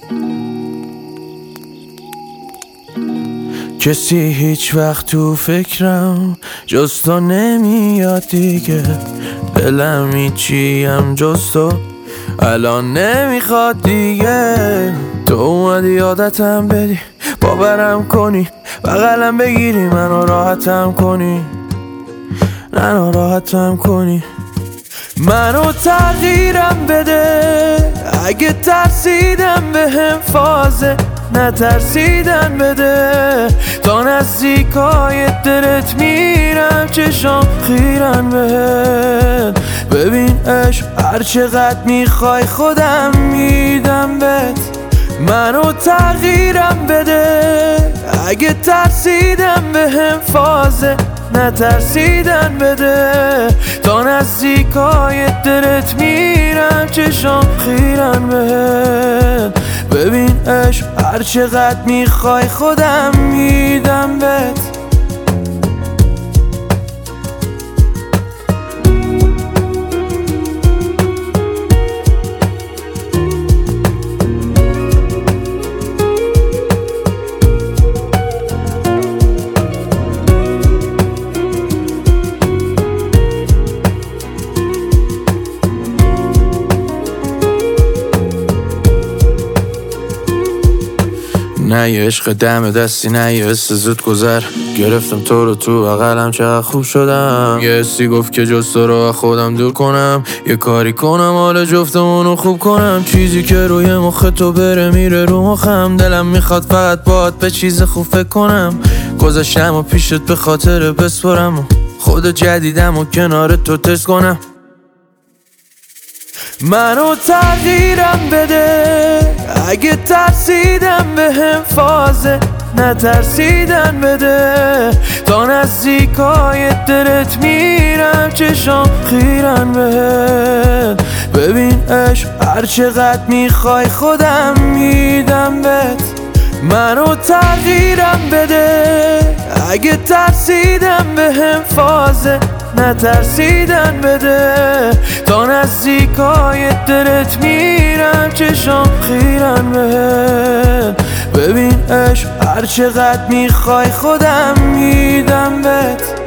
کسی هیچ وقت تو فکرم جز تو نمیاد دیگه، دلم هیچیم جز تو الان نمیخواد دیگه. تو اومدی عادتم بدی، باورم کنی، بغلم بگیری، منو راحتم کنی، نه ناراحتم کنی. منو تغییرم بده، اگه ترسیدم بهم فازه نترسیدن بده. تا نزدیکای دلت میرم چشام خیرن بهت. ببین عشق هر چقدر میخوای خودم میدم بهت. منو تغییرم بده، اگه ترسیدم بهم فازه نترسیدن بده. تا نزدیکای دلت میرم چشام خیرن بهت. ببین عشق هر چقدر میخوای خودم میدم بهت. نه یه عشق دم دستی، نه یه حس زود گذر. گرفتم تو رو تو بغلم چقدر خوب شدم. یه حسی گفت که جز تو رو خودم دور کنم، یه کاری کنم حال جفتمونو خوب کنم. چیزی که روی مخ تو بره میره رو مخم. دلم میخواد فقط باهات به چیز خوب فکر کنم. گذاشتم و پیشت به خاطر بسپرم و خود جدیدم و کنار تو تست کنم. منو تغییرم بده، اگه ترسیدم بهم فازه نترسیدن بده. تا نزدیکای دلت میرم چشام خیرن بهت. ببین عشق هر چقدر میخوای خودم میدم بهت. منو تغییرم بده، اگه ترسیدم بهم فازه نترسیدن بده. تا نزدیکای دلت میرم چشام خیرن بهت. ببین عشق هر چقدر میخوای خودم میدم بهت.